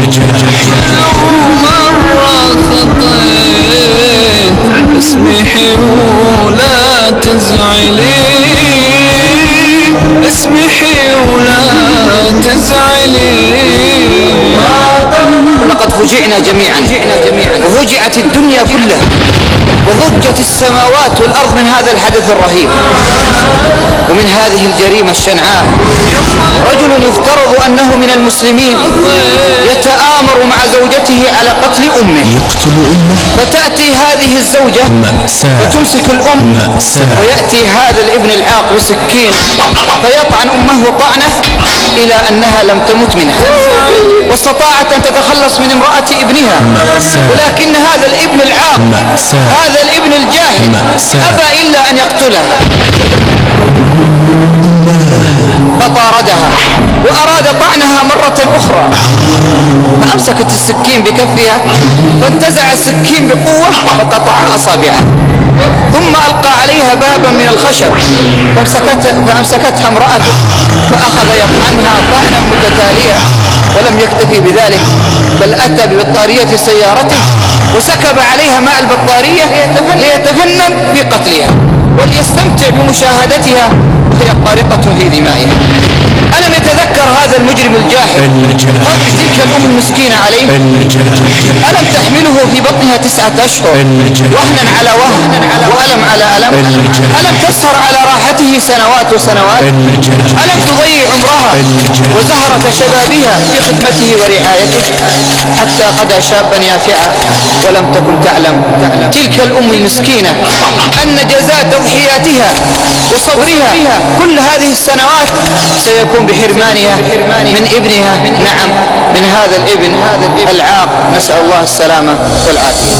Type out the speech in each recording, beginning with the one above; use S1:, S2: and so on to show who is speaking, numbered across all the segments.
S1: مرة خطيت اسمحي ولا تزعلي، اسمحي ولا تزعلي.
S2: لقد فوجئنا جميعا وفوجئت الدنيا كلها وضجت السماوات والأرض من هذا الحدث الرهيب ومن هذه الجريمة الشنعاء. رجل يفترض أنه من المسلمين يتآمر مع زوجته على قتل أمه، فتأتي هذه الزوجة وتمسك الأم، ويأتي هذا الابن العاق بسكين فيطعن أمه طعنة إلى أنها لم تمت منها، واستطاعت أن تتخلص من امرأة ابنها، ولكن هذا الابن العاق هذا الابن الجاهل أبى إلا أن يقتلها، فطاردها وأراد طعنها مرة أخرى، فأمسكت السكين بكفها فانتزع السكين بقوة فقطع أصابعها، ثم ألقى عليها بابا من الخشب فأمسكتها امرأته فأخذ يطعنها طعنا متتاليا، ولم يكتفي بذلك بل أتى ببطارية سيارته وسكب عليها ماء البطارية ليتفنن في قتلها وليستمتع بمشاهدتها وهي قارقة في دمائها. ألم يتذكر هذا المجرم الجاحد قبل تلك الأم المسكينة عليه؟ ألم تحمله في بطنها 9 أشهر وهنا على وهن وألم على ألم؟ ألم تسهر على راحته سنوات وسنوات؟ ألم تضيع عمرها وزهرة شبابها في خدمته ورعايته حتى قضى شابا يافعا ولم تكن تعلم تلك الأم المسكينة أن جزاء تضحياتها وصبرها كل هذه السنوات سيكون بحرمانها من ابنها، نعم من هذا الابن العاق، نسأل الله السلامة والعافية.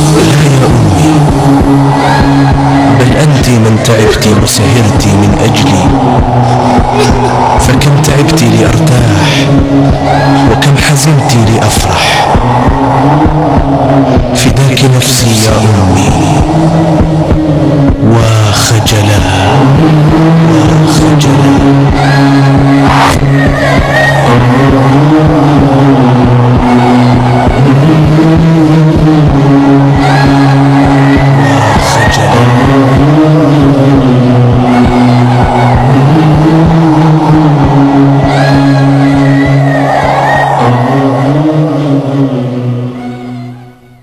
S3: بل أنت من تعبت وسهرت من أجلي، فكم تعبت لأرتاح وكم حزنت لأفرح، فداك نفسي يا أمي